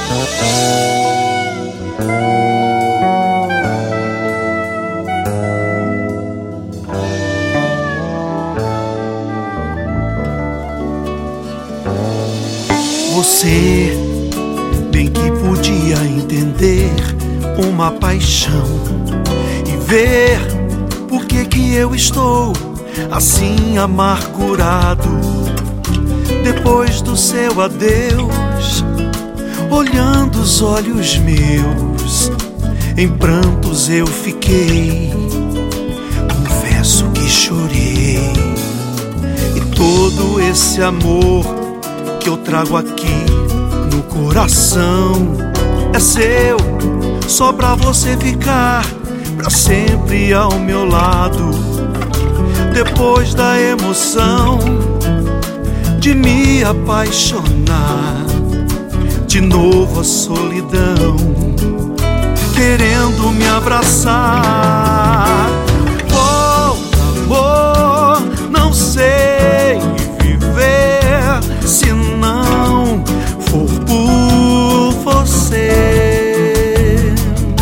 Você bem que podia entender uma paixão e ver por que eu estou assim amargurado. Depois do seu adeus, olhando os olhos meus, em prantos eu fiquei. Confesso que chorei. E todo esse amor que eu trago aqui no coração é seu, só pra você ficar pra sempre ao meu lado. Depois da emoção de me apaixonar, de novo a solidão querendo me abraçar. Oh, amor, não sei viver se não for por você.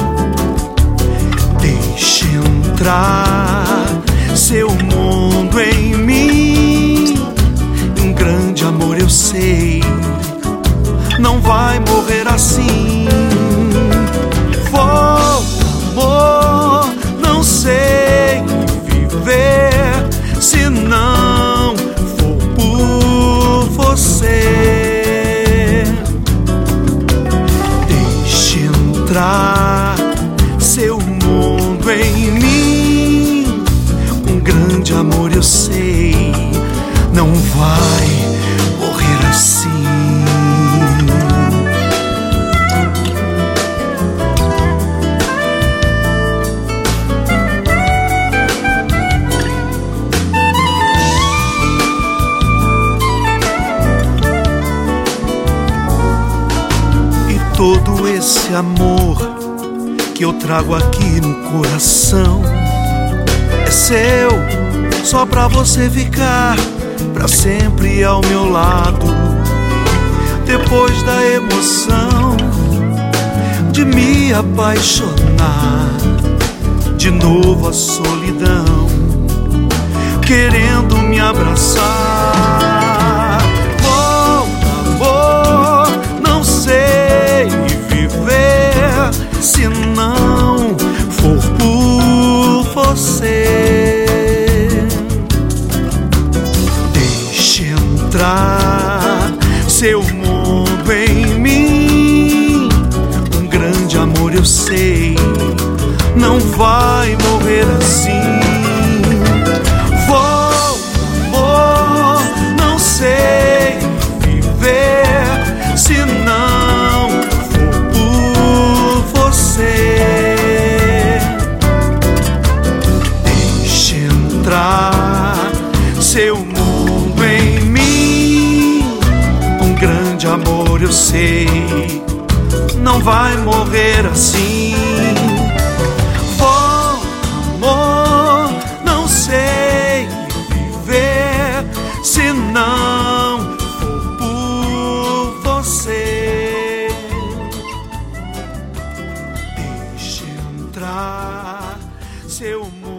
Deixe entrar seu mundo em mim. Um grande amor eu sei não vai morrer assim. Volta, amor, não sei viver se não for por você. Deixe entrar seu mundo em mim. Um grande amor eu sei não vai morrer assim. Todo esse amor que eu trago aqui no coração é seu, só pra você ficar pra sempre ao meu lado. Depois da emoção de me apaixonar, de novo a solidão querendo me abraçar. Volta, amor, não sei viver se não for por você. Deixe entrar seu mundo em mim. Um grande amor eu sei não vai morrer assim. Volta, amor, não sei viver se não for por você. Deixe entrar seu mundo em mim. Um grande amor eu sei não vai morrer assim. Volta, amor, não sei viver se não for por você. Deixe entrar seu mundo